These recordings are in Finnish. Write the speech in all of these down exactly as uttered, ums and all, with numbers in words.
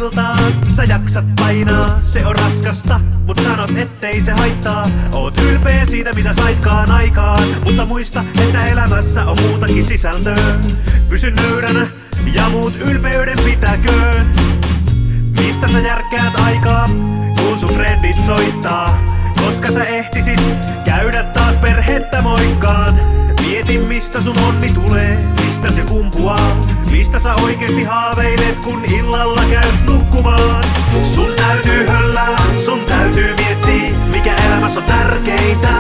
iltaan. Sä jaksat painaa, se on raskasta, mut sanot ettei se haittaa. Oot ylpeä siitä mitä saitkaan aikaan, mutta muista että elämässä on muutakin sisältöä. Pysy nöyränä ja muut ylpeyden pitäköön. Mistä sä järkkäät aikaa, kun sun frendit soittaa? Koska sä ehtisit käydä taas perhettä moikkaan. Mietin mistä sun onni tulee, mistä se kumpuaa. Mistä sä oikeesti haaveilet kun illalla käyt nukkumaan. Sun täytyy höllää, sun täytyy miettiä mikä elämässä on tärkeintä.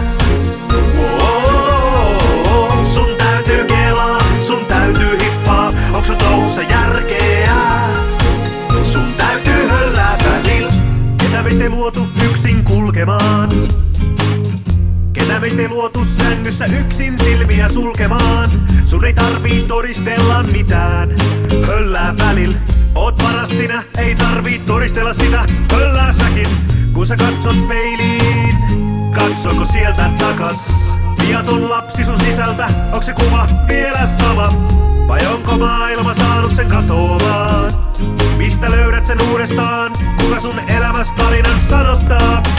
Oh, sun täytyy kelaa, sun täytyy hiffaa, onks sun touhussa järkeä? Sun täytyy höllää välillä, ketä meistä ei luotu yksin kulkemaan. Ketä meistä ei luotu sängyssä yksin silmiä sulkemaan. Sun ei tarvii todistella mitään, höllää välillä. Oot paras sinä, ei tarvii todistella sitä, höllää säkin. Kun sä katsot peiliin, katsoko sieltä takas? Viaton lapsi sun sisältä, onks se kuva vielä sama? Vai onko maailma saanut sen katoamaan? Mistä löydät sen uudestaan? Kuka sun elämästä tarinan sanottaa?